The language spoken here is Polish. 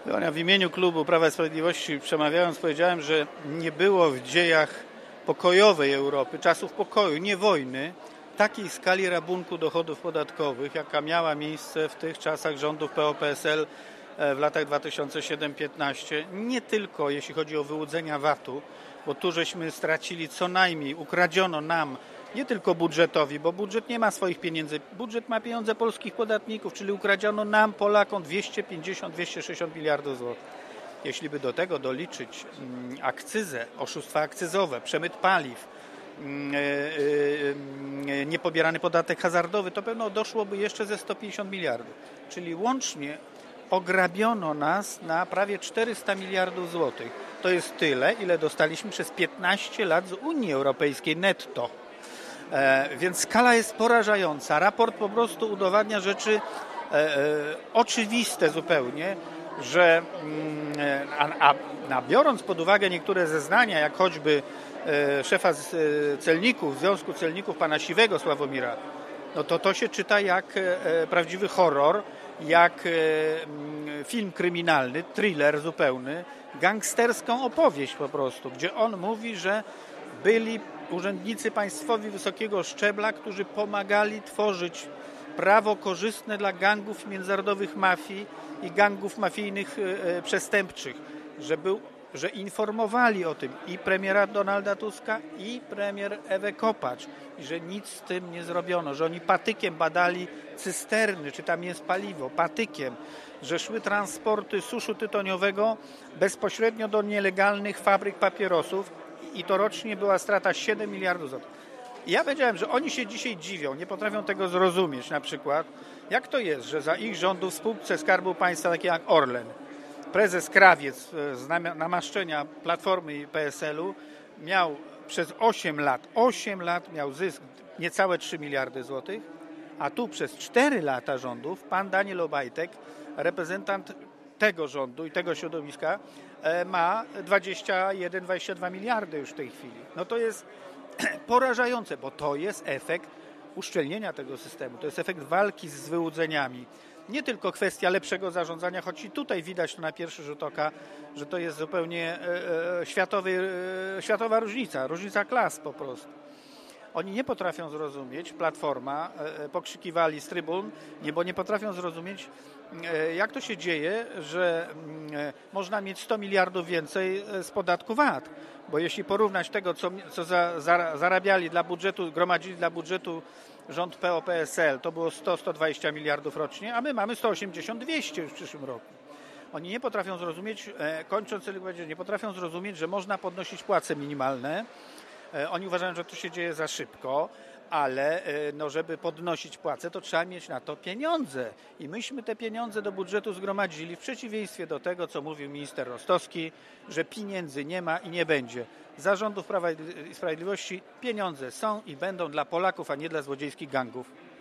W imieniu klubu Prawa i Sprawiedliwości przemawiając powiedziałem, że nie było w dziejach pokojowej Europy, czasów pokoju, nie wojny, takiej skali rabunku dochodów podatkowych, jaka miała miejsce w tych czasach rządów PO-PSL w latach 2007-15. Nie tylko jeśli chodzi o wyłudzenia VAT-u, bo tu żeśmy stracili co najmniej, ukradziono nam, nie tylko budżetowi, bo budżet nie ma swoich pieniędzy, budżet ma pieniądze polskich podatników, czyli ukradziono nam, Polakom, 250-260 miliardów złotych. Jeśli by do tego doliczyć akcyzę, oszustwa akcyzowe, przemyt paliw, niepobierany podatek hazardowy, to pewno doszłoby jeszcze ze 150 miliardów. Czyli łącznie ograbiono nas na prawie 400 miliardów złotych. To jest tyle, ile dostaliśmy przez 15 lat z Unii Europejskiej netto. Więc skala jest porażająca. Raport po prostu udowadnia rzeczy oczywiste zupełnie, że biorąc pod uwagę niektóre zeznania, jak choćby szefa celników, Związku Celników, pana Siwego Sławomira, no to się czyta jak prawdziwy horror, jak film kryminalny, thriller zupełny, gangsterską opowieść po prostu, gdzie on mówi, że byli urzędnicy państwowi wysokiego szczebla, którzy pomagali tworzyć prawo korzystne dla gangów międzynarodowych mafii i gangów mafijnych przestępczych, że informowali o tym i premiera Donalda Tuska, i premier Ewę Kopacz, i że nic z tym nie zrobiono, że oni patykiem badali cysterny, czy tam jest paliwo, patykiem, że szły transporty suszu tytoniowego bezpośrednio do nielegalnych fabryk papierosów i to rocznie była strata 7 miliardów złotych. I ja powiedziałem, że oni się dzisiaj dziwią, nie potrafią tego zrozumieć na przykład, jak to jest, że za ich rządów w spółce Skarbu Państwa, takie jak Orlen, prezes Krawiec z namaszczenia Platformy i PSL-u miał przez 8 lat miał zysk niecałe 3 miliardy złotych, a tu przez 4 lata rządów pan Daniel Obajtek, reprezentant tego rządu i tego środowiska, ma 21-22 miliardy już w tej chwili. No to jest porażające, bo to jest efekt uszczelnienia tego systemu, to jest efekt walki z wyłudzeniami. Nie tylko kwestia lepszego zarządzania, choć i tutaj widać to na pierwszy rzut oka, że to jest zupełnie światowa różnica klas po prostu. Oni nie potrafią zrozumieć, Platforma, pokrzykiwali z trybun, bo nie potrafią zrozumieć, jak to się dzieje, że można mieć 100 miliardów więcej z podatku VAT. Bo jeśli porównać tego, co zarabiali dla budżetu, gromadzili dla budżetu rząd PO-PSL, to było 100-120 miliardów rocznie, a my mamy 180-200 już w przyszłym roku. Oni nie potrafią zrozumieć, kończąc, nie potrafią zrozumieć, że można podnosić płace minimalne. Oni uważają, że to się dzieje za szybko, ale żeby podnosić płace, to trzeba mieć na to pieniądze. I myśmy te pieniądze do budżetu zgromadzili w przeciwieństwie do tego, co mówił minister Rostowski, że pieniędzy nie ma i nie będzie. Za rządów Prawa i Sprawiedliwości pieniądze są i będą dla Polaków, a nie dla złodziejskich gangów.